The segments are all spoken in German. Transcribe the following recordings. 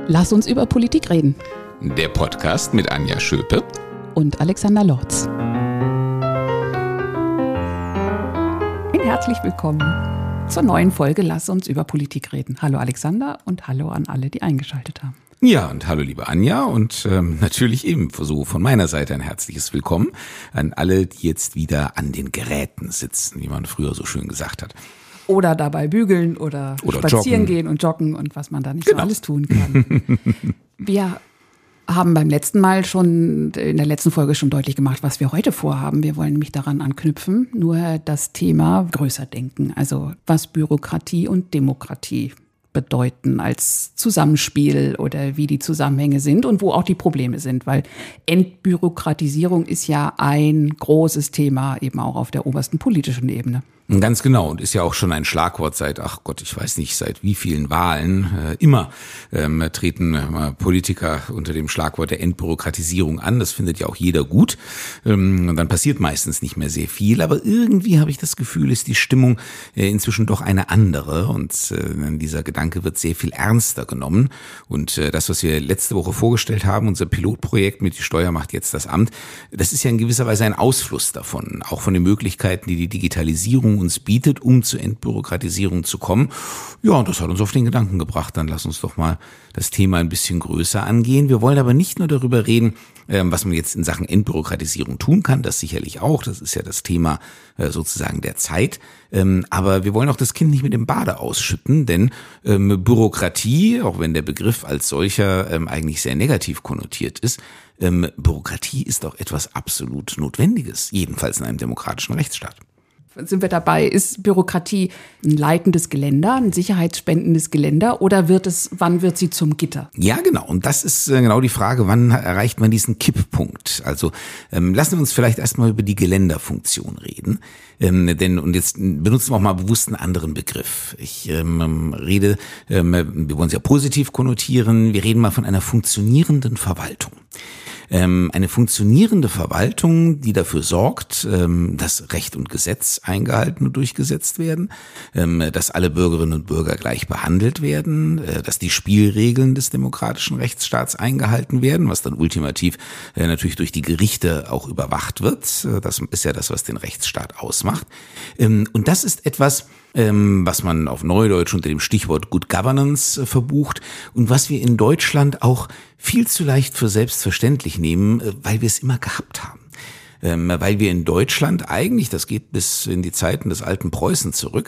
Lass uns über Politik reden. Der Podcast mit Anja Schöpe und Alexander Lorz. Herzlich willkommen zur neuen Folge Lass uns über Politik reden. Hallo Alexander und hallo an alle, die eingeschaltet haben. Ja, und hallo liebe Anja und natürlich ebenso von meiner Seite ein herzliches Willkommen an alle, die jetzt wieder an den Geräten sitzen, wie man früher so schön gesagt hat. Oder dabei bügeln oder spazieren joggen gehen und joggen und was man da nicht so alles tun kann. Wir haben beim letzten Mal schon, in der letzten Folge schon deutlich gemacht, was wir heute vorhaben. Wir wollen nämlich daran anknüpfen, nur das Thema größer denken. Also was Bürokratie und Demokratie bedeuten als Zusammenspiel oder wie die Zusammenhänge sind und wo auch die Probleme sind. Weil Entbürokratisierung ist ja ein großes Thema eben auch auf der obersten politischen Ebene. Ganz genau, und ist ja auch schon ein Schlagwort seit, ich weiß nicht, seit wie vielen Wahlen. Immer treten Politiker unter dem Schlagwort der Entbürokratisierung an. Das findet ja auch jeder gut. Und dann passiert meistens nicht mehr sehr viel. Aber irgendwie habe ich das Gefühl, ist die Stimmung inzwischen doch eine andere. Und dieser Gedanke wird sehr viel ernster genommen. Und das, was wir letzte Woche vorgestellt haben, unser Pilotprojekt mit Die Steuer macht jetzt das Amt, das ist ja in gewisser Weise ein Ausfluss davon. Auch von den Möglichkeiten, die die Digitalisierung uns bietet, um zur Entbürokratisierung zu kommen. Ja, und das hat uns auf den Gedanken gebracht. Dann lass uns doch mal das Thema ein bisschen größer angehen. Wir wollen aber nicht nur darüber reden, was man jetzt in Sachen Entbürokratisierung tun kann. Das sicherlich auch. Das ist ja das Thema sozusagen der Zeit. Aber wir wollen auch das Kind nicht mit dem Bade ausschütten, denn Bürokratie, auch wenn der Begriff als solcher eigentlich sehr negativ konnotiert ist, Bürokratie ist auch etwas absolut Notwendiges, jedenfalls in einem demokratischen Rechtsstaat. Sind wir dabei, ist Bürokratie ein leitendes Geländer, ein sicherheitsspendendes Geländer oder wann wird sie zum Gitter? Ja, genau. Und das ist genau die Frage, wann erreicht man diesen Kipppunkt? Also lassen wir uns vielleicht erstmal über die Geländerfunktion reden. Und jetzt benutzen wir auch mal bewusst einen anderen Begriff. Wir wollen es ja positiv konnotieren, wir reden mal von einer funktionierenden Verwaltung. Eine funktionierende Verwaltung, die dafür sorgt, dass Recht und Gesetz eingehalten und durchgesetzt werden, dass alle Bürgerinnen und Bürger gleich behandelt werden, dass die Spielregeln des demokratischen Rechtsstaats eingehalten werden, was dann ultimativ natürlich durch die Gerichte auch überwacht wird. Das ist ja das, was den Rechtsstaat ausmacht. Und das ist etwas, was man auf Neudeutsch unter dem Stichwort Good Governance verbucht und was wir in Deutschland auch viel zu leicht für selbstverständlich nehmen, weil wir es immer gehabt haben. Weil wir in Deutschland eigentlich, das geht bis in die Zeiten des alten Preußen zurück,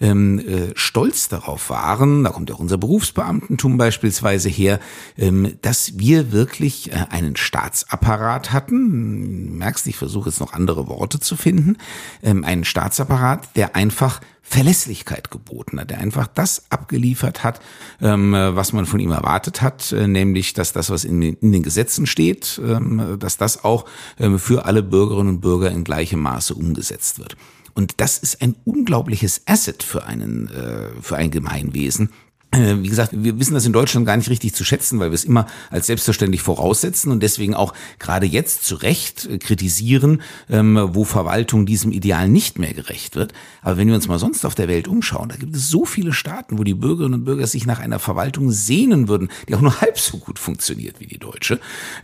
stolz darauf waren, da kommt auch unser Berufsbeamtentum beispielsweise her, dass wir wirklich einen Staatsapparat hatten. Du merkst, ich versuche jetzt noch andere Worte zu finden. Einen Staatsapparat, der einfach Verlässlichkeit geboten hat, der einfach das abgeliefert hat, was man von ihm erwartet hat, nämlich, dass das, was in den Gesetzen steht, dass das auch für alle Bürgerinnen und Bürger in gleichem Maße umgesetzt wird. Und das ist ein unglaubliches Asset für ein Gemeinwesen. Wie gesagt, wir wissen das in Deutschland gar nicht richtig zu schätzen, weil wir es immer als selbstverständlich voraussetzen und deswegen auch gerade jetzt zu Recht kritisieren, wo Verwaltung diesem Ideal nicht mehr gerecht wird. Aber wenn wir uns mal sonst auf der Welt umschauen, da gibt es so viele Staaten, wo die Bürgerinnen und Bürger sich nach einer Verwaltung sehnen würden, die auch nur halb so gut funktioniert wie die deutsche.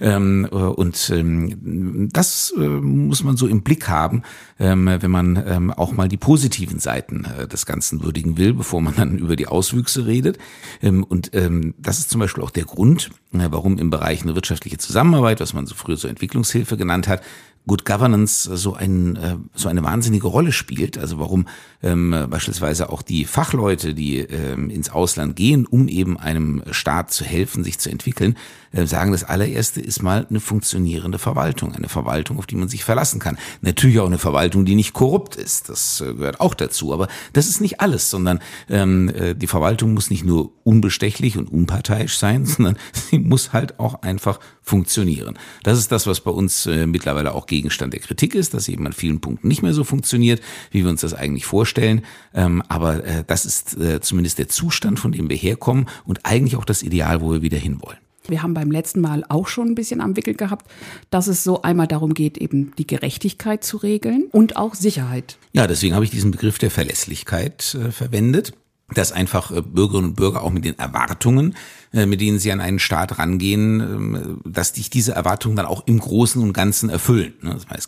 Das muss man so im Blick haben, wenn man auch mal die positiven Seiten des Ganzen würdigen will, bevor man dann über die Auswüchse redet. Das ist zum Beispiel auch der Grund, warum im Bereich eine wirtschaftliche Zusammenarbeit, was man so früher so Entwicklungshilfe genannt hat, Good Governance so eine wahnsinnige Rolle spielt. Also warum beispielsweise auch die Fachleute, die ins Ausland gehen, um eben einem Staat zu helfen, sich zu entwickeln, sagen, das allererste ist mal eine funktionierende Verwaltung. Eine Verwaltung, auf die man sich verlassen kann. Natürlich auch eine Verwaltung, die nicht korrupt ist. Das gehört auch dazu. Aber das ist nicht alles, sondern die Verwaltung muss nicht nur unbestechlich und unparteiisch sein, sondern sie muss halt auch einfach funktionieren. Das ist das, was bei uns mittlerweile auch Gegenstand der Kritik ist, dass eben an vielen Punkten nicht mehr so funktioniert, wie wir uns das eigentlich vorstellen. Aber das ist zumindest der Zustand, von dem wir herkommen und eigentlich auch das Ideal, wo wir wieder hinwollen. Wir haben beim letzten Mal auch schon ein bisschen am Wickel gehabt, dass es so einmal darum geht, eben die Gerechtigkeit zu regeln und auch Sicherheit. Ja, deswegen habe ich diesen Begriff der Verlässlichkeit verwendet. dass einfach Bürgerinnen und Bürger auch mit den Erwartungen, mit denen sie an einen Staat rangehen, dass sich diese Erwartungen dann auch im Großen und Ganzen erfüllen. Das heißt, es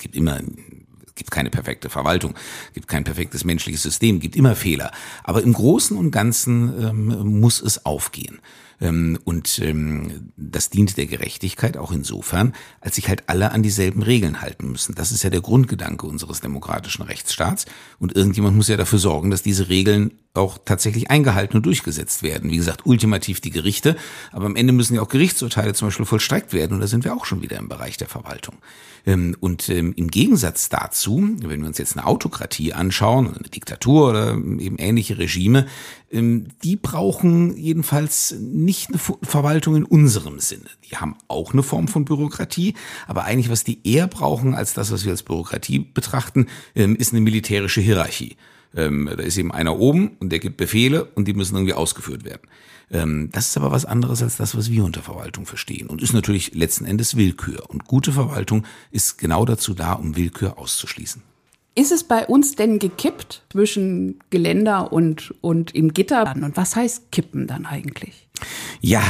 gibt keine perfekte Verwaltung, gibt kein perfektes menschliches System, gibt immer Fehler. Aber im Großen und Ganzen muss es aufgehen. Und das dient der Gerechtigkeit auch insofern, als sich halt alle an dieselben Regeln halten müssen. Das ist ja der Grundgedanke unseres demokratischen Rechtsstaats. Und irgendjemand muss ja dafür sorgen, dass diese Regeln auch tatsächlich eingehalten und durchgesetzt werden. Wie gesagt, ultimativ die Gerichte, aber am Ende müssen ja auch Gerichtsurteile zum Beispiel vollstreckt werden. Und da sind wir auch schon wieder im Bereich der Verwaltung. Und im Gegensatz dazu, wenn wir uns jetzt eine Autokratie anschauen, eine Diktatur oder eben ähnliche Regime, die brauchen jedenfalls nicht eine Verwaltung in unserem Sinne. Die haben auch eine Form von Bürokratie, aber eigentlich was die eher brauchen als das, was wir als Bürokratie betrachten, ist eine militärische Hierarchie. Da ist eben einer oben und der gibt Befehle und die müssen irgendwie ausgeführt werden. Das ist aber was anderes als das, was wir unter Verwaltung verstehen und ist natürlich letzten Endes Willkür. Und gute Verwaltung ist genau dazu da, um Willkür auszuschließen. Ist es bei uns denn gekippt zwischen Geländer und im Gitter? Und was heißt kippen dann eigentlich? Ja,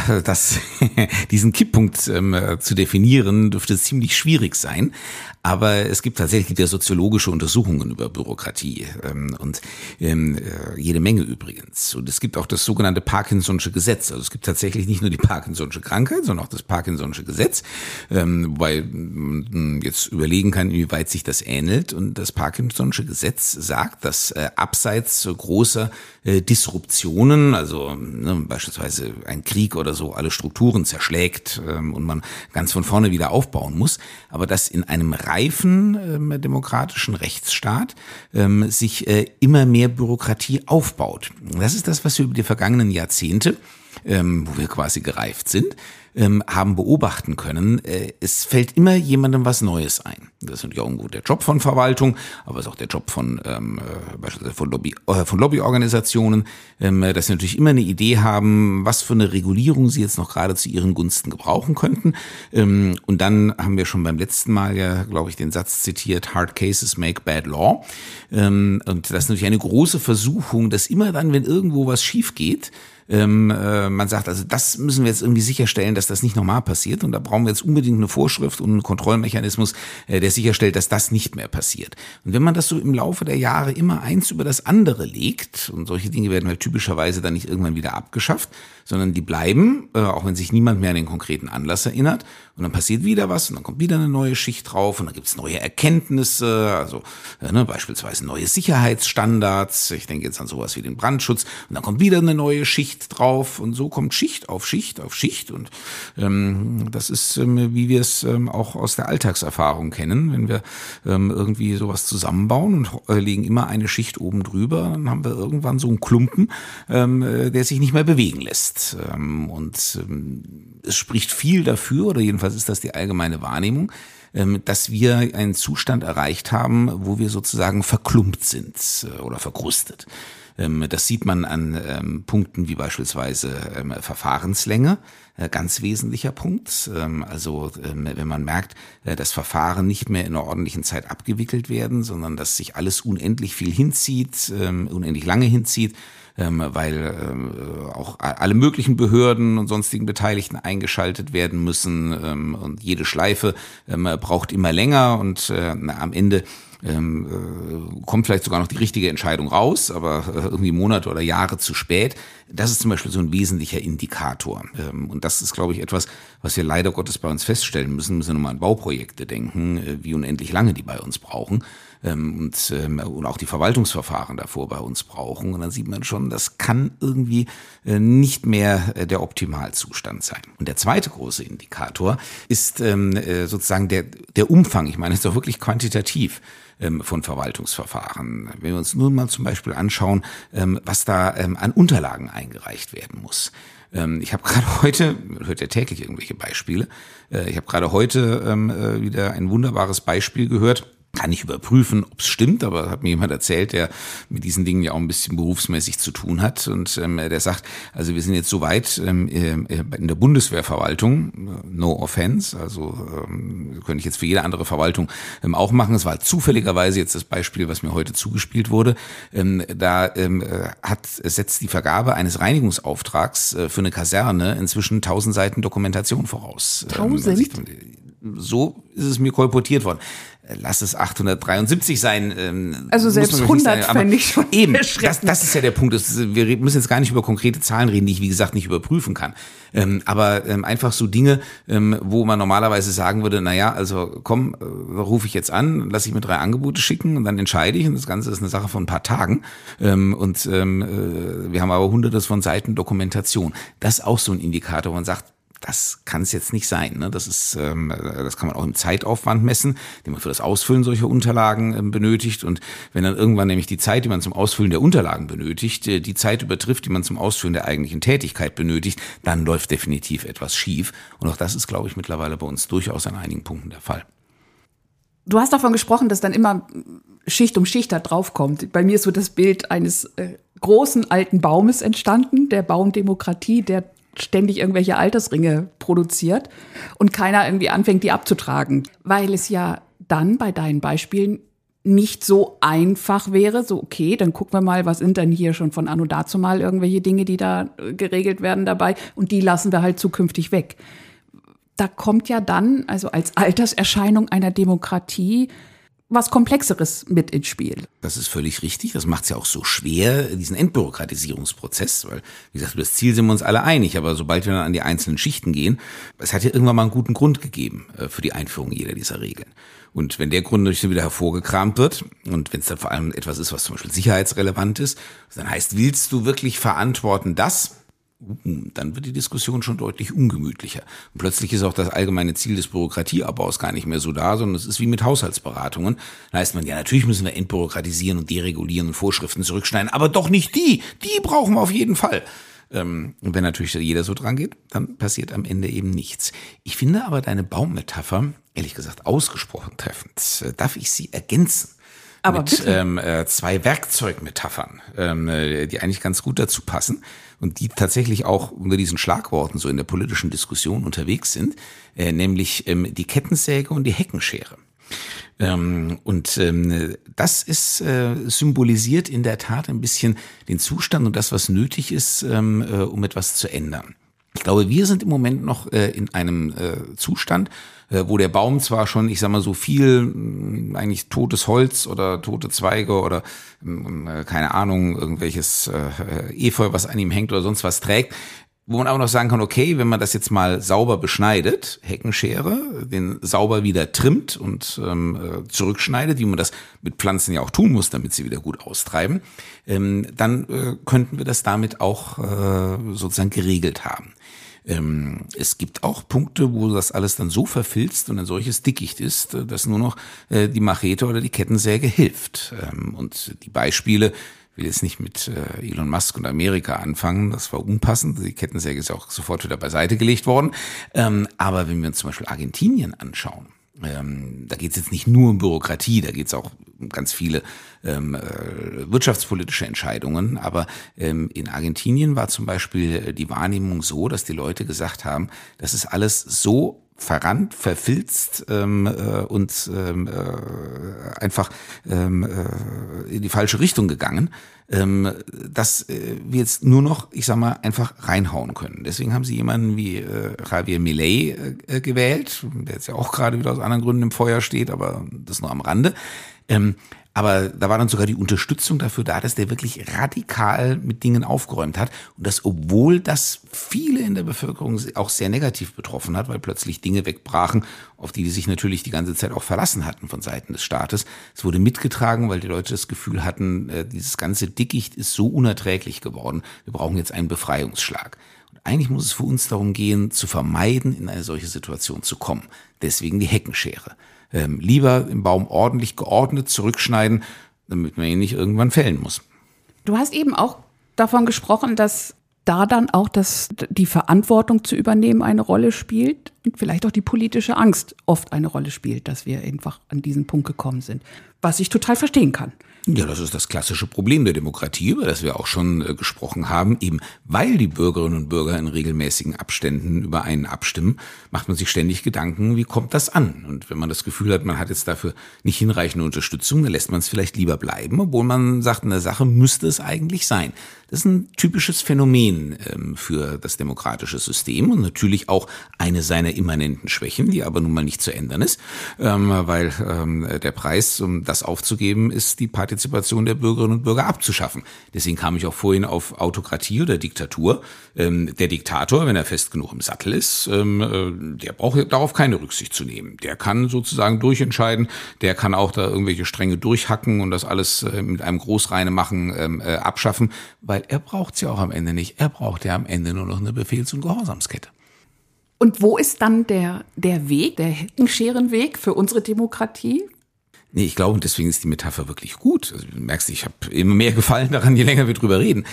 diesen Kipppunkt zu definieren, dürfte ziemlich schwierig sein. Aber es gibt tatsächlich ja soziologische Untersuchungen über Bürokratie und jede Menge übrigens. Und es gibt auch das sogenannte Parkinson'sche Gesetz. Also es gibt tatsächlich nicht nur die Parkinson'sche Krankheit, sondern auch das Parkinson'sche Gesetz, wobei man jetzt überlegen kann, inwieweit sich das ähnelt. Und das Parkinson'sche Gesetz sagt, dass abseits großer Disruptionen, also beispielsweise ein Krieg oder so, alle Strukturen zerschlägt und man ganz von vorne wieder aufbauen muss, aber dass in einem reifen demokratischen Rechtsstaat sich immer mehr Bürokratie aufbaut. Das ist das, was wir über die vergangenen Jahrzehnte, wo wir quasi gereift sind, haben beobachten können. Es fällt immer jemandem was Neues ein. Das ist natürlich auch irgendwo der Job von Verwaltung, aber es ist auch der Job von beispielsweise von Lobbyorganisationen, dass sie natürlich immer eine Idee haben, was für eine Regulierung sie jetzt noch gerade zu ihren Gunsten gebrauchen könnten. Und dann haben wir schon beim letzten Mal ja, glaube ich, den Satz zitiert, hard cases make bad law. Und das ist natürlich eine große Versuchung, dass immer dann, wenn irgendwo was schief geht, man sagt, also das müssen wir jetzt irgendwie sicherstellen, dass das nicht nochmal passiert und da brauchen wir jetzt unbedingt eine Vorschrift und einen Kontrollmechanismus, der sicherstellt, dass das nicht mehr passiert. Und wenn man das so im Laufe der Jahre immer eins über das andere legt und solche Dinge werden halt typischerweise dann nicht irgendwann wieder abgeschafft, sondern die bleiben, auch wenn sich niemand mehr an den konkreten Anlass erinnert und dann passiert wieder was und dann kommt wieder eine neue Schicht drauf und dann gibt es neue Erkenntnisse, also beispielsweise neue Sicherheitsstandards, ich denke jetzt an sowas wie den Brandschutz und dann kommt wieder eine neue Schicht drauf und so kommt Schicht auf Schicht auf Schicht und das ist, wie wir es auch aus der Alltagserfahrung kennen, wenn wir irgendwie sowas zusammenbauen und legen immer eine Schicht oben drüber, dann haben wir irgendwann so einen Klumpen, der sich nicht mehr bewegen lässt und es spricht viel dafür, oder jedenfalls ist das die allgemeine Wahrnehmung, dass wir einen Zustand erreicht haben, wo wir sozusagen verklumpt sind oder verkrustet. Das sieht man an Punkten wie beispielsweise Verfahrenslänge, ganz wesentlicher Punkt. Also wenn man merkt, dass Verfahren nicht mehr in einer ordentlichen Zeit abgewickelt werden, sondern dass sich alles unendlich viel hinzieht, unendlich lange hinzieht, weil auch alle möglichen Behörden und sonstigen Beteiligten eingeschaltet werden müssen und jede Schleife braucht immer länger und am Ende kommt vielleicht sogar noch die richtige Entscheidung raus, aber irgendwie Monate oder Jahre zu spät. Das ist zum Beispiel so ein wesentlicher Indikator. Und das ist, glaube ich, etwas, was wir leider Gottes bei uns feststellen müssen. Wir müssen nur mal an Bauprojekte denken, wie unendlich lange die bei uns brauchen. Und auch die Verwaltungsverfahren davor bei uns brauchen. Und dann sieht man schon, das kann irgendwie nicht mehr der Optimalzustand sein. Und der zweite große Indikator ist sozusagen der Umfang. Ich meine, es ist doch wirklich quantitativ von Verwaltungsverfahren. Wenn wir uns nur mal zum Beispiel anschauen, was da an Unterlagen eingereicht werden muss. Ich habe gerade heute, man hört ja täglich irgendwelche Beispiele, ich habe gerade heute wieder ein wunderbares Beispiel gehört, Kann nicht überprüfen, ob es stimmt, aber hat mir jemand erzählt, der mit diesen Dingen ja auch ein bisschen berufsmäßig zu tun hat. Und der sagt, also wir sind jetzt so weit in der Bundeswehrverwaltung, no offense, also könnte ich jetzt für jede andere Verwaltung auch machen. Es war zufälligerweise jetzt das Beispiel, was mir heute zugespielt wurde. Setzt die Vergabe eines Reinigungsauftrags für eine Kaserne inzwischen 1000 Seiten Dokumentation voraus. 1000? So ist es mir kolportiert worden. Lass es 873 sein. Also selbst 100 fände ich schon eben, das ist ja der Punkt. Wir müssen jetzt gar nicht über konkrete Zahlen reden, die ich, wie gesagt, nicht überprüfen kann. Aber einfach so Dinge, wo man normalerweise sagen würde, naja, also komm, rufe ich jetzt an, lasse ich mir 3 Angebote schicken und dann entscheide ich. Und das Ganze ist eine Sache von ein paar Tagen. Wir haben aber hunderte von Seiten Dokumentation. Das ist auch so ein Indikator, wo man sagt, das kann es jetzt nicht sein. Ne? Das kann man auch im Zeitaufwand messen, den man für das Ausfüllen solcher Unterlagen benötigt. Und wenn dann irgendwann nämlich die Zeit, die man zum Ausfüllen der Unterlagen benötigt, die Zeit übertrifft, die man zum Ausfüllen der eigentlichen Tätigkeit benötigt, dann läuft definitiv etwas schief. Und auch das ist, glaube ich, mittlerweile bei uns durchaus an einigen Punkten der Fall. Du hast davon gesprochen, dass dann immer Schicht um Schicht da drauf kommt. Bei mir ist so das Bild eines großen alten Baumes entstanden, der Baum Demokratie, der ständig irgendwelche Altersringe produziert und keiner irgendwie anfängt, die abzutragen. Weil es ja dann bei deinen Beispielen nicht so einfach wäre, so okay, dann gucken wir mal, was sind denn hier schon von anno dazu mal irgendwelche Dinge, die da geregelt werden dabei und die lassen wir halt zukünftig weg. Da kommt ja dann, also als Alterserscheinung einer Demokratie, was Komplexeres mit ins Spiel. Das ist völlig richtig. Das macht es ja auch so schwer, diesen Entbürokratisierungsprozess, weil, wie gesagt, über das Ziel sind wir uns alle einig, aber sobald wir dann an die einzelnen Schichten gehen, es hat ja irgendwann mal einen guten Grund gegeben für die Einführung jeder dieser Regeln. Und wenn der Grund natürlich wieder hervorgekramt wird und wenn es dann vor allem etwas ist, was zum Beispiel sicherheitsrelevant ist, dann heißt, willst du wirklich verantworten, dass dann wird die Diskussion schon deutlich ungemütlicher. Und plötzlich ist auch das allgemeine Ziel des Bürokratieabbaus gar nicht mehr so da, sondern es ist wie mit Haushaltsberatungen. Da heißt man, ja, natürlich müssen wir entbürokratisieren und deregulieren und Vorschriften zurückschneiden, aber doch nicht die. Die brauchen wir auf jeden Fall. Und wenn natürlich jeder so dran geht, dann passiert am Ende eben nichts. Ich finde aber deine Baummetapher, ehrlich gesagt, ausgesprochen treffend. Darf ich sie ergänzen? Aber mit 2 Werkzeugmetaphern, die eigentlich ganz gut dazu passen und die tatsächlich auch unter diesen Schlagworten so in der politischen Diskussion unterwegs sind, nämlich die Kettensäge und die Heckenschere. Das ist symbolisiert in der Tat ein bisschen den Zustand und das, was nötig ist, um etwas zu ändern. Ich glaube, wir sind im Moment noch in einem Zustand, wo der Baum zwar schon, ich sag mal, so viel eigentlich totes Holz oder tote Zweige oder keine Ahnung, irgendwelches Efeu, was an ihm hängt oder sonst was trägt, wo man aber noch sagen kann, okay, wenn man das jetzt mal sauber beschneidet, Heckenschere, den sauber wieder trimmt und zurückschneidet, wie man das mit Pflanzen ja auch tun muss, damit sie wieder gut austreiben, dann könnten wir das damit auch sozusagen geregelt haben. Es gibt auch Punkte, wo das alles dann so verfilzt und ein solches Dickicht ist, dass nur noch die Machete oder die Kettensäge hilft. Und die Beispiele, ich will jetzt nicht mit Elon Musk und Amerika anfangen, das war unpassend, die Kettensäge ist auch sofort wieder beiseite gelegt worden. Aber wenn wir uns zum Beispiel Argentinien anschauen, da geht es jetzt nicht nur um Bürokratie, da geht es auch um ganz viele wirtschaftspolitische Entscheidungen. Aber in Argentinien war zum Beispiel die Wahrnehmung so, dass die Leute gesagt haben, das ist alles so verrannt, verfilzt und einfach in die falsche Richtung gegangen, dass wir jetzt nur noch, ich sag mal, einfach reinhauen können. Deswegen haben sie jemanden wie Javier Milei gewählt, der jetzt ja auch gerade wieder aus anderen Gründen im Feuer steht, aber das nur am Rande. Aber da war dann sogar die Unterstützung dafür da, dass der wirklich radikal mit Dingen aufgeräumt hat. Und das, obwohl das viele in der Bevölkerung auch sehr negativ betroffen hat, weil plötzlich Dinge wegbrachen, auf die sich natürlich die ganze Zeit auch verlassen hatten von Seiten des Staates. Es wurde mitgetragen, weil die Leute das Gefühl hatten, dieses ganze Dickicht ist so unerträglich geworden. Wir brauchen jetzt einen Befreiungsschlag. Und eigentlich muss es für uns darum gehen, zu vermeiden, in eine solche Situation zu kommen. Deswegen die Heckenschere. Lieber im Baum ordentlich geordnet zurückschneiden, damit man ihn nicht irgendwann fällen muss. Du hast eben auch davon gesprochen, dass da dann auch die Verantwortung zu übernehmen eine Rolle spielt. und vielleicht auch die politische Angst oft eine Rolle spielt, dass wir einfach an diesen Punkt gekommen sind, was ich total verstehen kann. Ja, das ist das klassische Problem der Demokratie, über das wir auch schon gesprochen haben. Eben weil die Bürgerinnen und Bürger in regelmäßigen Abständen über einen abstimmen, macht man sich ständig Gedanken, wie kommt das an? Und wenn man das Gefühl hat, man hat jetzt dafür nicht hinreichende Unterstützung, dann lässt man es vielleicht lieber bleiben, obwohl man sagt, in der Sache müsste es eigentlich sein. Das ist ein typisches Phänomen für das demokratische System und natürlich auch eine seiner immanenten Schwächen, die aber nun mal nicht zu ändern ist, weil der Preis, um das aufzugeben, ist die Partizipation der Bürgerinnen und Bürger abzuschaffen. Deswegen kam ich auch vorhin auf Autokratie oder Diktatur. Der Diktator, wenn er fest genug im Sattel ist, der braucht darauf keine Rücksicht zu nehmen. Der kann sozusagen durchentscheiden, der kann auch da irgendwelche Stränge durchhacken und das alles mit einem Großreinemachen abschaffen, weil er braucht es ja auch am Ende nicht. Er braucht ja am Ende nur noch eine Befehls- und Gehorsamskette. Und wo ist dann der Weg, der Heckenscherenweg für unsere Demokratie? Nee, ich glaube, und deswegen ist die Metapher wirklich gut. Also, du merkst, ich habe immer mehr Gefallen daran, je länger wir drüber reden.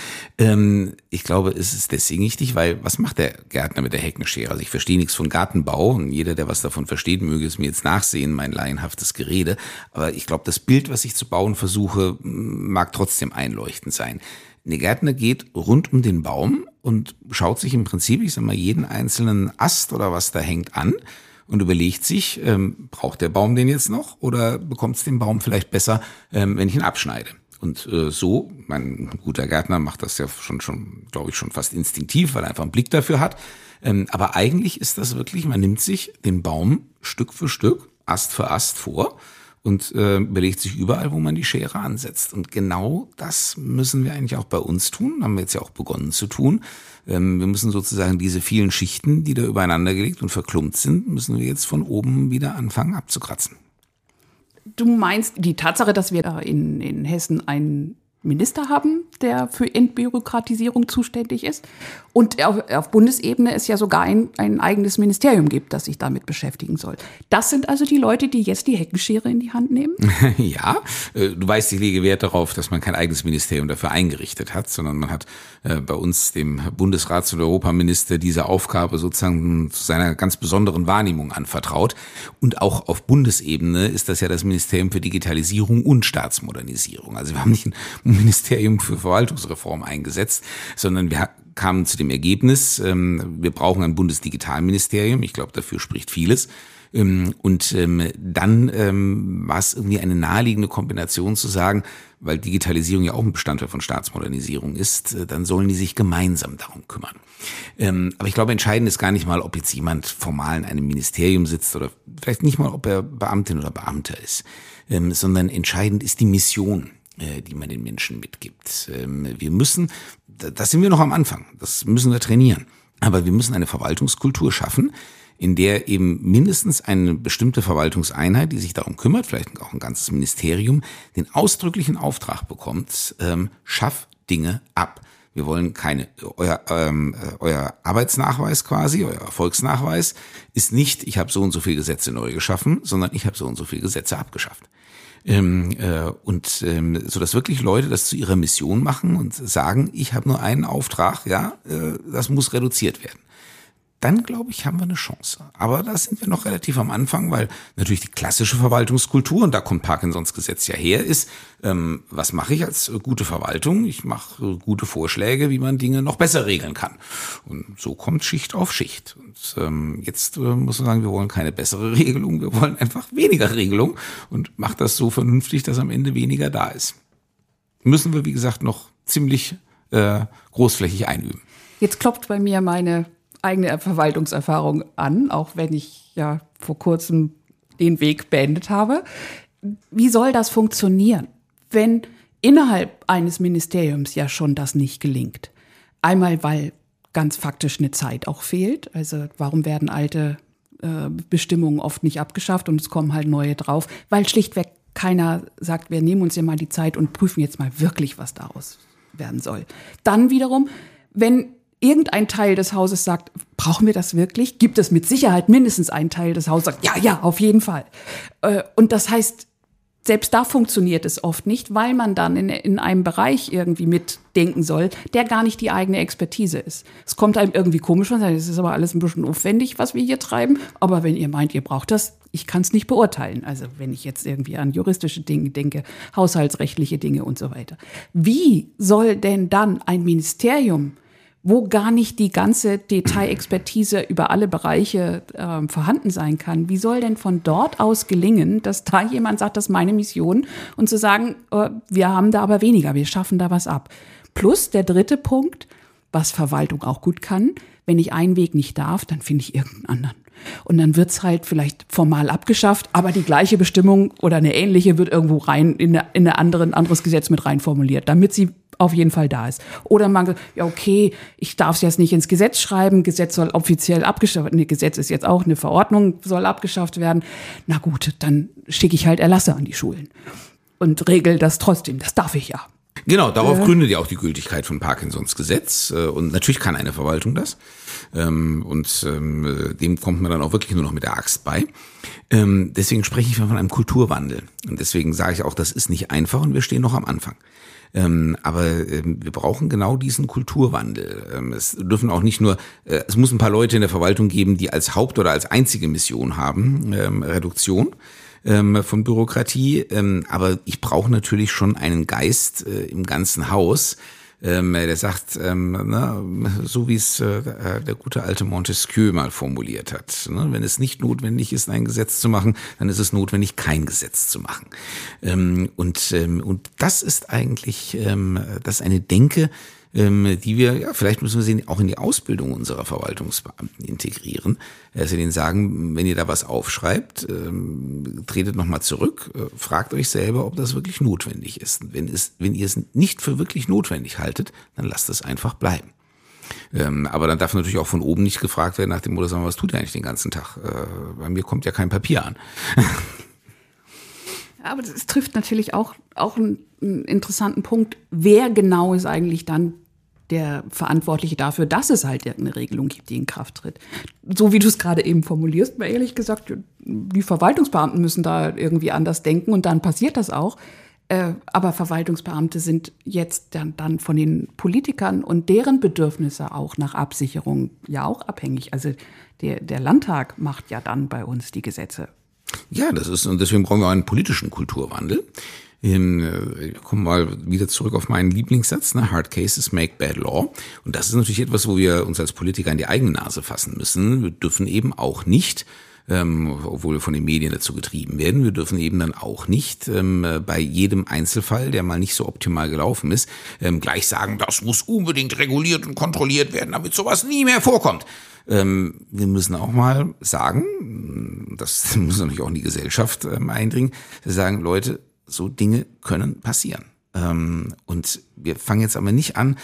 Ich glaube, es ist deswegen wichtig, weil was macht der Gärtner mit der Heckenschere? Also ich verstehe nichts von Gartenbau und jeder, der was davon versteht, möge es mir jetzt nachsehen, mein laienhaftes Gerede. Aber ich glaube, das Bild, was ich zu bauen versuche, mag trotzdem einleuchtend sein. Der Gärtner geht rund um den Baum und schaut sich im Prinzip, ich sag mal, jeden einzelnen Ast oder was da hängt an und überlegt sich, braucht der Baum den jetzt noch oder bekommt es den Baum vielleicht besser, wenn ich ihn abschneide? Und so, mein guter Gärtner macht das ja schon, glaube ich, schon fast instinktiv, weil er einfach einen Blick dafür hat. Aber eigentlich ist das wirklich, man nimmt sich den Baum Stück für Stück, Ast für Ast vor und überlegt sich überall, wo man die Schere ansetzt. Und genau das müssen wir eigentlich auch bei uns tun, haben wir jetzt ja auch begonnen zu tun. Wir müssen sozusagen diese vielen Schichten, die da übereinander gelegt und verklumpt sind, müssen wir jetzt von oben wieder anfangen abzukratzen. Du meinst die Tatsache, dass wir in Hessen einen Minister haben, der für Entbürokratisierung zuständig ist und auf Bundesebene es ja sogar ein eigenes Ministerium gibt, das sich damit beschäftigen soll. Das sind also die Leute, die jetzt die Heckenschere in die Hand nehmen? Ja, du weißt, ich lege Wert darauf, dass man kein eigenes Ministerium dafür eingerichtet hat, sondern man hat bei uns, dem Bundesrats- und Europaminister, diese Aufgabe sozusagen zu seiner ganz besonderen Wahrnehmung anvertraut. Und auch auf Bundesebene ist das ja das Ministerium für Digitalisierung und Staatsmodernisierung. Also wir haben nicht ein Ministerium für Verwaltungsreform eingesetzt, sondern wir kamen zu dem Ergebnis, wir brauchen ein Bundesdigitalministerium. Ich glaube, dafür spricht vieles. Und dann war es irgendwie eine naheliegende Kombination zu sagen, weil Digitalisierung ja auch ein Bestandteil von Staatsmodernisierung ist, dann sollen die sich gemeinsam darum kümmern. Aber ich glaube, entscheidend ist gar nicht mal, ob jetzt jemand formal in einem Ministerium sitzt oder vielleicht nicht mal, ob er Beamtin oder Beamter ist, sondern entscheidend ist die Mission, die man den Menschen mitgibt. Wir müssen, das sind wir noch am Anfang, das müssen wir trainieren, aber wir müssen eine Verwaltungskultur schaffen, in der eben mindestens eine bestimmte Verwaltungseinheit, die sich darum kümmert, vielleicht auch ein ganzes Ministerium, den ausdrücklichen Auftrag bekommt, schaff Dinge ab. Wir wollen euer Arbeitsnachweis quasi, euer Erfolgsnachweis ist nicht, ich habe so und so viele Gesetze neu geschaffen, sondern ich habe so und so viele Gesetze abgeschafft. So dass wirklich Leute das zu ihrer Mission machen und sagen, ich habe nur einen Auftrag, ja, das muss reduziert werden. Dann, glaube ich, haben wir eine Chance. Aber da sind wir noch relativ am Anfang, weil natürlich die klassische Verwaltungskultur, und da kommt Parkinsons Gesetz ja her, ist, was mache ich als gute Verwaltung? Ich mache gute Vorschläge, wie man Dinge noch besser regeln kann. Und so kommt Schicht auf Schicht. Und jetzt muss man sagen, wir wollen keine bessere Regelung, wir wollen einfach weniger Regelung und macht das so vernünftig, dass am Ende weniger da ist. Müssen wir, wie gesagt, noch ziemlich großflächig einüben. Jetzt klopft bei mir meine eigene Verwaltungserfahrung an, auch wenn ich ja vor kurzem den Weg beendet habe. Wie soll das funktionieren, wenn innerhalb eines Ministeriums ja schon das nicht gelingt? Einmal, weil ganz faktisch eine Zeit auch fehlt. Also warum werden alte Bestimmungen oft nicht abgeschafft und es kommen halt neue drauf? Weil schlichtweg keiner sagt, wir nehmen uns ja mal die Zeit und prüfen jetzt mal wirklich, was daraus werden soll. Dann wiederum, wenn irgendein Teil des Hauses sagt, brauchen wir das wirklich? Gibt es mit Sicherheit mindestens einen Teil des Hauses, sagt, ja, auf jeden Fall. Und das heißt, selbst da funktioniert es oft nicht, weil man dann in einem Bereich irgendwie mitdenken soll, der gar nicht die eigene Expertise ist. Es kommt einem irgendwie komisch vor, das ist aber alles ein bisschen aufwendig, was wir hier treiben. Aber wenn ihr meint, ihr braucht das, ich kann es nicht beurteilen. Also wenn ich jetzt irgendwie an juristische Dinge denke, haushaltsrechtliche Dinge und so weiter. Wie soll denn dann ein Ministerium, wo gar nicht die ganze Detailexpertise über alle Bereiche vorhanden sein kann. Wie soll denn von dort aus gelingen, dass da jemand sagt, das ist meine Mission, und zu sagen, wir haben da aber weniger, wir schaffen da was ab. Plus der dritte Punkt, was Verwaltung auch gut kann, wenn ich einen Weg nicht darf, dann finde ich irgendeinen anderen. Und dann wird's halt vielleicht formal abgeschafft, aber die gleiche Bestimmung oder eine ähnliche wird irgendwo rein in ein anderes Gesetz mit rein formuliert, damit sie auf jeden Fall da ist. Oder man sagt, ja okay, ich darf es jetzt nicht ins Gesetz schreiben, Gesetz soll offiziell abgeschafft werden, Gesetz ist jetzt auch, eine Verordnung soll abgeschafft werden. Na gut, dann schicke ich halt Erlasse an die Schulen und regel das trotzdem, das darf ich ja. Genau, darauf gründet ja auch die Gültigkeit von Parkinsons Gesetz. Und natürlich kann eine Verwaltung das. Und dem kommt man dann auch wirklich nur noch mit der Axt bei. Deswegen spreche ich von einem Kulturwandel. Und deswegen sage ich auch, das ist nicht einfach und wir stehen noch am Anfang. Aber wir brauchen genau diesen Kulturwandel. Es dürfen auch nicht nur, es muss ein paar Leute in der Verwaltung geben, die als Haupt- oder als einzige Mission haben, Reduktion von Bürokratie. Aber ich brauche natürlich schon einen Geist im ganzen Haus, der sagt, so wie es der gute alte Montesquieu mal formuliert hat. Wenn es nicht notwendig ist, ein Gesetz zu machen, dann ist es notwendig, kein Gesetz zu machen. Und das ist eigentlich das ist eine Denke, die wir, ja, vielleicht müssen wir sie auch in die Ausbildung unserer Verwaltungsbeamten integrieren, dass wir denen sagen, wenn ihr da was aufschreibt, tretet nochmal zurück, fragt euch selber, ob das wirklich notwendig ist. Und wenn ihr es nicht für wirklich notwendig haltet, dann lasst es einfach bleiben. Aber dann darf natürlich auch von oben nicht gefragt werden nach dem Motto, was tut ihr eigentlich den ganzen Tag? Bei mir kommt ja kein Papier an. Aber es trifft natürlich auch einen interessanten Punkt. Wer genau ist eigentlich dann der Verantwortliche dafür, dass es halt irgendeine Regelung gibt, die in Kraft tritt? So wie du es gerade eben formulierst, mal ehrlich gesagt, die Verwaltungsbeamten müssen da irgendwie anders denken und dann passiert das auch. Aber Verwaltungsbeamte sind jetzt dann von den Politikern und deren Bedürfnisse auch nach Absicherung ja auch abhängig. Also der Landtag macht ja dann bei uns die Gesetze. Ja, und deswegen brauchen wir auch einen politischen Kulturwandel. Ich komme mal wieder zurück auf meinen Lieblingssatz, Hard cases make bad law. Und das ist natürlich etwas, wo wir uns als Politiker in die eigene Nase fassen müssen. Wir dürfen eben auch nicht, obwohl wir von den Medien dazu getrieben werden, wir dürfen eben dann auch nicht bei jedem Einzelfall, der mal nicht so optimal gelaufen ist, gleich sagen, das muss unbedingt reguliert und kontrolliert werden, damit sowas nie mehr vorkommt. Wir müssen auch mal sagen, das muss natürlich auch in die Gesellschaft eindringen, sagen, Leute, so Dinge können passieren. Und wir fangen jetzt aber nicht an,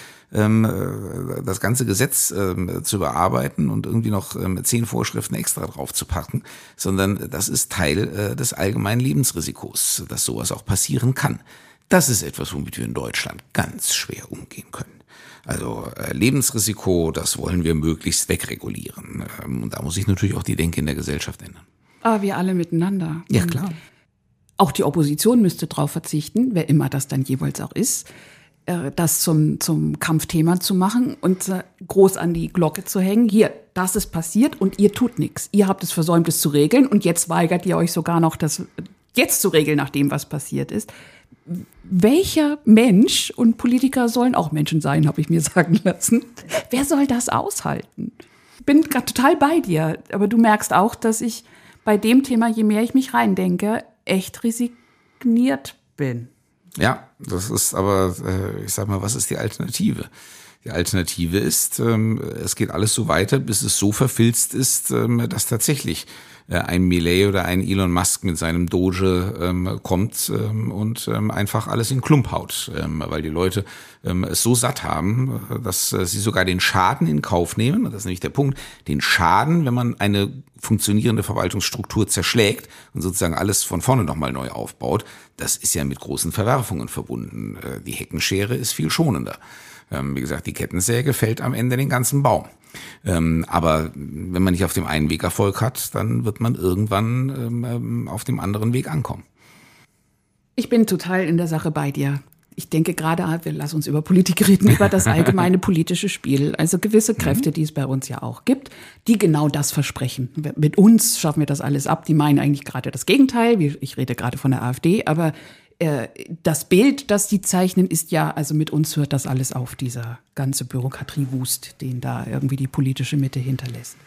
das ganze Gesetz zu überarbeiten und irgendwie noch 10 Vorschriften extra drauf zu packen, sondern das ist Teil des allgemeinen Lebensrisikos, dass sowas auch passieren kann. Das ist etwas, womit wir in Deutschland ganz schwer umgehen können. Also Lebensrisiko, das wollen wir möglichst wegregulieren. Und da muss sich natürlich auch die Denke in der Gesellschaft ändern. Aber wir alle miteinander. Ja, klar. Auch die Opposition müsste darauf verzichten, wer immer das dann jeweils auch ist, das zum Kampfthema zu machen und groß an die Glocke zu hängen. Hier, das ist passiert und ihr tut nichts. Ihr habt es versäumt, es zu regeln und jetzt weigert ihr euch sogar noch, das jetzt zu regeln, nach dem, was passiert ist. Welcher Mensch, und Politiker sollen auch Menschen sein, habe ich mir sagen lassen, wer soll das aushalten? Ich bin gerade total bei dir, aber du merkst auch, dass ich bei dem Thema, je mehr ich mich reindenke, echt resigniert bin. Ja, das ist aber, ich sag mal, was ist die Alternative? Die Alternative ist, es geht alles so weiter, bis es so verfilzt ist, dass tatsächlich ein Milei oder ein Elon Musk mit seinem Doge kommt und einfach alles in Klump haut, weil die Leute es so satt haben, dass sie sogar den Schaden in Kauf nehmen, und das ist nämlich der Punkt, den Schaden, wenn man eine funktionierende Verwaltungsstruktur zerschlägt und sozusagen alles von vorne nochmal neu aufbaut, das ist ja mit großen Verwerfungen verbunden. Die Heckenschere ist viel schonender. Wie gesagt, die Kettensäge fällt am Ende den ganzen Baum. Aber wenn man nicht auf dem einen Weg Erfolg hat, dann wird man irgendwann auf dem anderen Weg ankommen. Ich bin total in der Sache bei dir. Ich denke gerade, lass uns über Politik reden, über das allgemeine politische Spiel. Also gewisse Kräfte, die es bei uns ja auch gibt, die genau das versprechen. Mit uns schaffen wir das alles ab. Die meinen eigentlich gerade das Gegenteil. Ich rede gerade von der AfD, aber das Bild, das die zeichnen, ist ja, also mit uns hört das alles auf, dieser ganze Bürokratiewust, den da irgendwie die politische Mitte hinterlässt.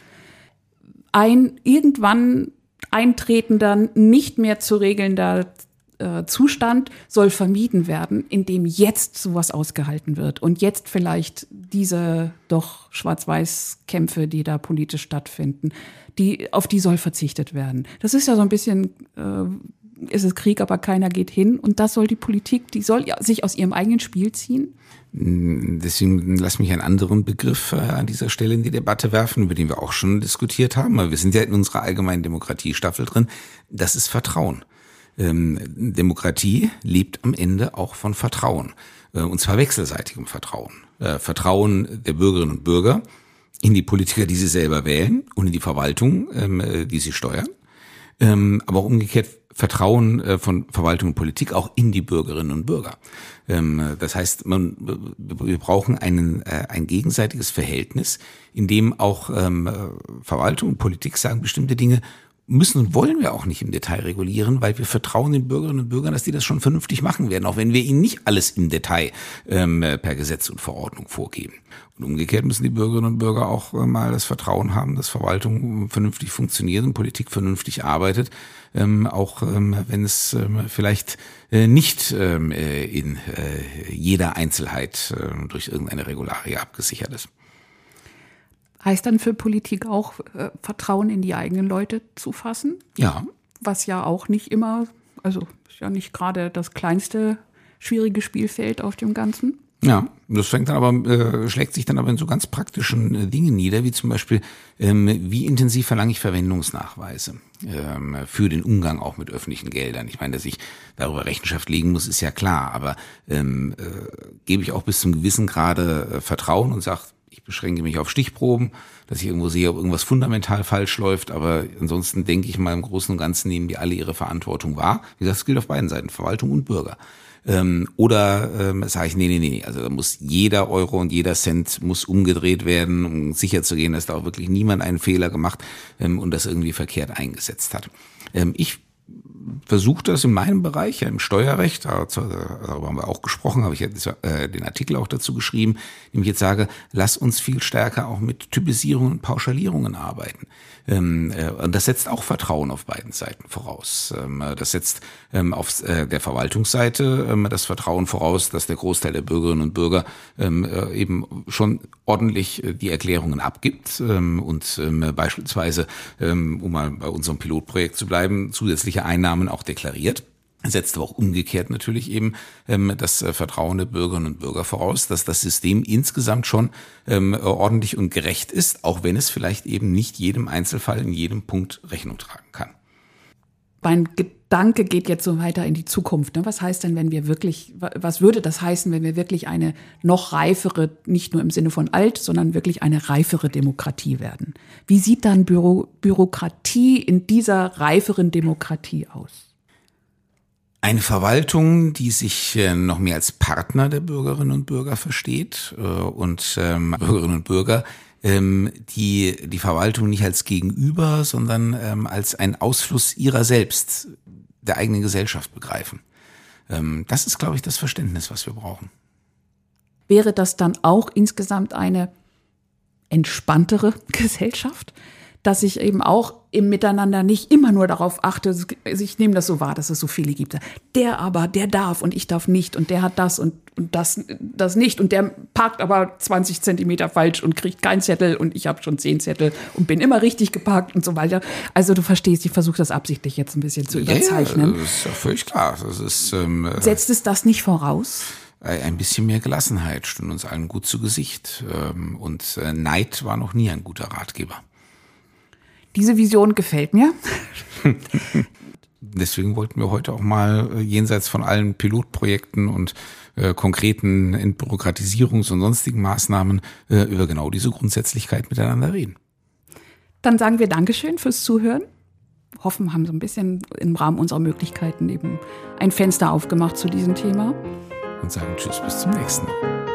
Ein irgendwann eintretender, nicht mehr zu regelnder Zustand soll vermieden werden, indem jetzt sowas ausgehalten wird und jetzt vielleicht diese doch Schwarz-Weiß-Kämpfe, die da politisch stattfinden, auf die soll verzichtet werden. Das ist ja so ein bisschen, ist es Krieg, aber keiner geht hin, und das soll die Politik, die soll sich aus ihrem eigenen Spiel ziehen. Deswegen lass mich einen anderen Begriff an dieser Stelle in die Debatte werfen, über den wir auch schon diskutiert haben, weil wir sind ja in unserer allgemeinen Demokratiestaffel drin. Das ist Vertrauen. Demokratie lebt am Ende auch von Vertrauen, und zwar wechselseitigem Vertrauen. Vertrauen der Bürgerinnen und Bürger in die Politiker, die sie selber wählen, und in die Verwaltung, die sie steuern, aber auch umgekehrt Vertrauen von Verwaltung und Politik auch in die Bürgerinnen und Bürger. Das heißt, wir brauchen ein gegenseitiges Verhältnis, in dem auch Verwaltung und Politik sagen, bestimmte Dinge müssen und wollen wir auch nicht im Detail regulieren, weil wir vertrauen den Bürgerinnen und Bürgern, dass die das schon vernünftig machen werden, auch wenn wir ihnen nicht alles im Detail per Gesetz und Verordnung vorgeben. Und umgekehrt müssen die Bürgerinnen und Bürger auch mal das Vertrauen haben, dass Verwaltung vernünftig funktioniert und Politik vernünftig arbeitet, auch wenn es vielleicht nicht in jeder Einzelheit durch irgendeine Regularie abgesichert ist. Heißt dann für Politik auch, Vertrauen in die eigenen Leute zu fassen? Ja. Was ja auch nicht immer, also ist ja nicht gerade das kleinste schwierige Spielfeld auf dem Ganzen. Ja, das schlägt sich dann aber in so ganz praktischen Dingen nieder, wie zum Beispiel, wie intensiv verlange ich Verwendungsnachweise für den Umgang auch mit öffentlichen Geldern. Ich meine, dass ich darüber Rechenschaft legen muss, ist ja klar, aber gebe ich auch bis zum gewissen Grade Vertrauen und sage, ich beschränke mich auf Stichproben, dass ich irgendwo sehe, ob irgendwas fundamental falsch läuft, aber ansonsten denke ich mal, im Großen und Ganzen nehmen die alle ihre Verantwortung wahr. Wie gesagt, das gilt auf beiden Seiten, Verwaltung und Bürger. Oder sage ich, nee, also da muss jeder Euro und jeder Cent muss umgedreht werden, um sicherzugehen, dass da auch wirklich niemand einen Fehler gemacht und das irgendwie verkehrt eingesetzt hat. Ich versuche das in meinem Bereich, ja im Steuerrecht, darüber haben wir auch gesprochen, habe ich jetzt den Artikel auch dazu geschrieben, indem ich jetzt sage, lass uns viel stärker auch mit Typisierungen und Pauschalierungen arbeiten. Und das setzt auch Vertrauen auf beiden Seiten voraus. Das setzt auf der Verwaltungsseite das Vertrauen voraus, dass der Großteil der Bürgerinnen und Bürger eben schon ordentlich die Erklärungen abgibt und beispielsweise, um mal bei unserem Pilotprojekt zu bleiben, zusätzliche Einnahmen auch deklariert. Setzt aber auch umgekehrt natürlich eben das Vertrauen der Bürgerinnen und Bürger voraus, dass das System insgesamt schon ordentlich und gerecht ist, auch wenn es vielleicht eben nicht jedem Einzelfall in jedem Punkt Rechnung tragen kann. Mein Gedanke geht jetzt so weiter in die Zukunft. Ne? Was heißt denn, was würde das heißen, wenn wir wirklich eine noch reifere, nicht nur im Sinne von alt, sondern wirklich eine reifere Demokratie werden? Wie sieht dann Bürokratie in dieser reiferen Demokratie aus? Eine Verwaltung, die sich noch mehr als Partner der Bürgerinnen und Bürger versteht und Bürgerinnen und Bürger, die Verwaltung nicht als Gegenüber, sondern als einen Ausfluss ihrer selbst, der eigenen Gesellschaft begreifen. Das ist, glaube ich, das Verständnis, was wir brauchen. Wäre das dann auch insgesamt eine entspanntere Gesellschaft? Dass ich eben auch im Miteinander nicht immer nur darauf achte, also ich nehme das so wahr, dass es so viele gibt. Der darf und ich darf nicht und der hat das und das nicht und der parkt aber 20 Zentimeter falsch und kriegt keinen Zettel und ich habe schon 10 Zettel und bin immer richtig geparkt und so weiter. Also du verstehst, ich versuche das absichtlich jetzt ein bisschen zu überzeichnen. Ja, das ist ja völlig klar. Das ist, setzt es das nicht voraus? Ein bisschen mehr Gelassenheit stünde uns allen gut zu Gesicht. Und Neid war noch nie ein guter Ratgeber. Diese Vision gefällt mir. Deswegen wollten wir heute auch mal jenseits von allen Pilotprojekten und konkreten Entbürokratisierungs- und sonstigen Maßnahmen über genau diese Grundsätzlichkeit miteinander reden. Dann sagen wir Dankeschön fürs Zuhören. hoffen, haben so ein bisschen im Rahmen unserer Möglichkeiten eben ein Fenster aufgemacht zu diesem Thema. Und sagen Tschüss, bis zum nächsten Mal.